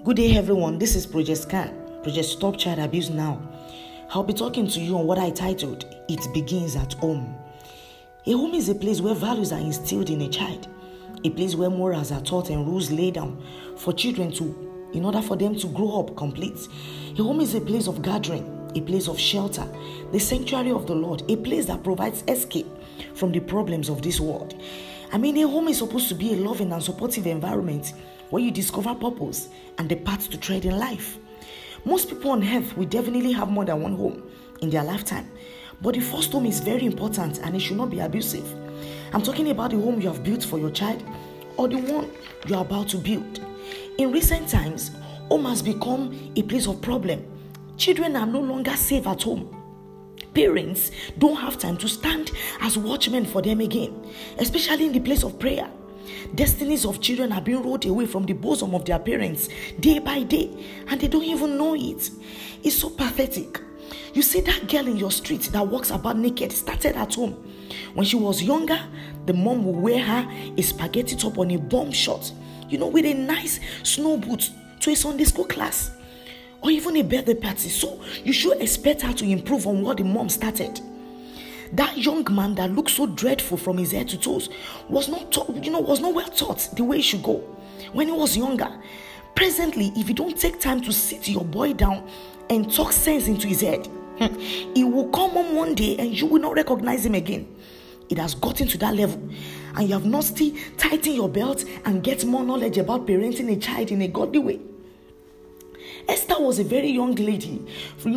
Good day, everyone. This is Project Scan, Project Stop Child Abuse Now. I'll be talking to you on what I titled, It Begins at Home. A home is a place where values are instilled in a child, a place where morals are taught and rules laid down for children in order for them to grow up complete. A home is a place of gathering, a place of shelter, the sanctuary of the Lord, a place that provides escape from the problems of this world. A home is supposed to be a loving and supportive environment where you discover purpose and the path to tread in life. Most people on earth will definitely have more than one home in their lifetime, but the first home is very important and it should not be abusive. I'm talking about the home you have built for your child or the one you are about to build. In recent times, home has become a place of problem. Children are no longer safe at home. Parents don't have time to stand as watchmen for them again, especially in the place of prayer. Destinies of children are being rolled away from the bosom of their parents day by day, and they don't even know it. It's so pathetic. You see, that girl in your street that walks about naked started at home. When she was younger, the mom would wear her a spaghetti top on a bomb shot, with a nice snow boot to a Sunday school class, or even a birthday party. So you should expect her to improve on what the mom started. That young man that looked so dreadful from his head to toes was not well taught the way he should go when he was younger. Presently, if you don't take time to sit your boy down and talk sense into his head, he will come home one day and you will not recognize him again. It has gotten to that level, and you have not still tighten your belt and get more knowledge about parenting a child in a godly way. Esther was a very young lady, from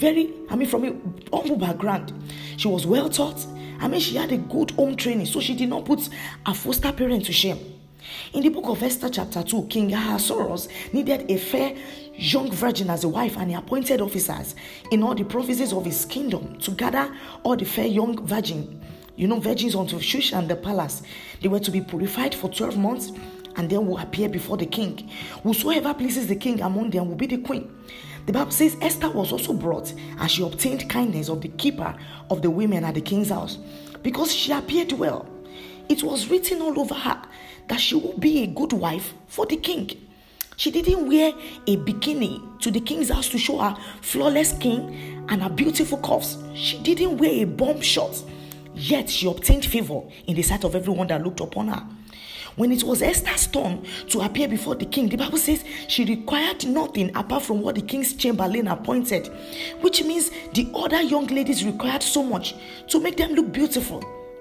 a humble background. She was well taught. She had a good home training, so she did not put her foster parent to shame. In the book of Esther chapter 2, King Ahasuerus needed a fair young virgin as a wife, and he appointed officers in all the provinces of his kingdom to gather all the fair young virgins unto Shushan the palace. They were to be purified for 12 months and then will appear before the king. Whosoever pleases the king among them will be the queen. The Bible says Esther was also brought, and she obtained kindness of the keeper of the women at the king's house, because she appeared well. It was written all over her that she would be a good wife for the king. She didn't wear a bikini to the king's house to show her flawless skin and her beautiful curves. She didn't wear a bomb shot, yet she obtained favor in the sight of everyone that looked upon her. When it was Esther's turn to appear before the king, the Bible says she required nothing apart from what the king's chamberlain appointed, which means the other young ladies required so much to make them look beautiful.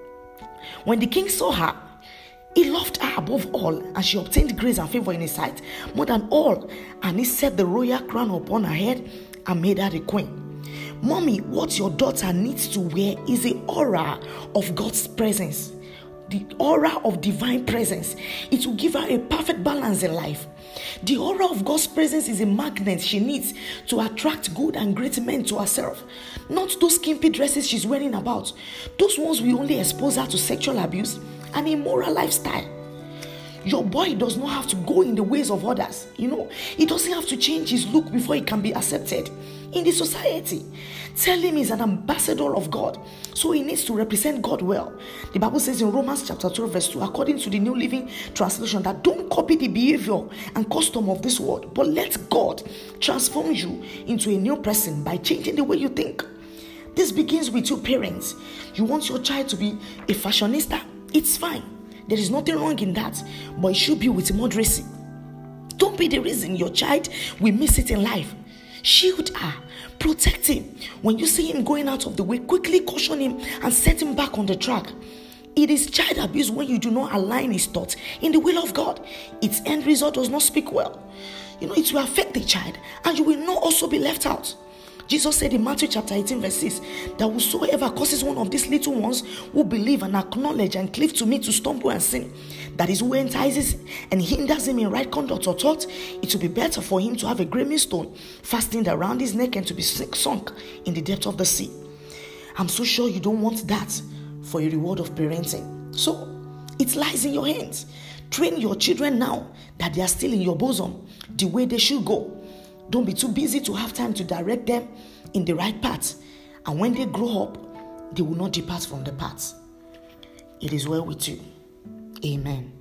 When the king saw her, he loved her above all, and she obtained grace and favor in his sight more than all, and he set the royal crown upon her head and made her the queen. Mommy, what your daughter needs to wear is the aura of God's presence. The aura of divine presence. It will give her a perfect balance in life. The aura of God's presence is a magnet she needs to attract good and great men to herself. Not those skimpy dresses she's wearing about. Those ones will only expose her to sexual abuse and immoral lifestyle. Your boy does not have to go in the ways of others. He doesn't have to change his look before he can be accepted in the society. Tell him he's an ambassador of God, so he needs to represent God well. The Bible says in Romans chapter 12 verse 2, according to the New Living Translation, that don't copy the behavior and custom of this world, but let God transform you into a new person by changing the way you think. This begins with you parents. You want your child to be a fashionista? It's fine. There is nothing wrong in that, but it should be with moderacy. Don't be the reason your child will miss it in life. Shield her, protect him. When you see him going out of the way, quickly caution him and set him back on the track. It is child abuse when you do not align his thoughts in the will of God. Its end result does not speak well. It will affect the child, and you will not also be left out. Jesus said in Matthew chapter 18 verse 6 that whosoever causes one of these little ones who believe and acknowledge and cleave to me to stumble and sin, that is who entices and hinders him in right conduct or thought, it will be better for him to have a great millstone fastened around his neck and to be sunk in the depth of the sea. I'm so sure you don't want that for a reward of parenting. So it lies in your hands. Train your children now that they are still in your bosom the way they should go. Don't be too busy to have time to direct them in the right path. And when they grow up, they will not depart from the path. It is well with you. Amen.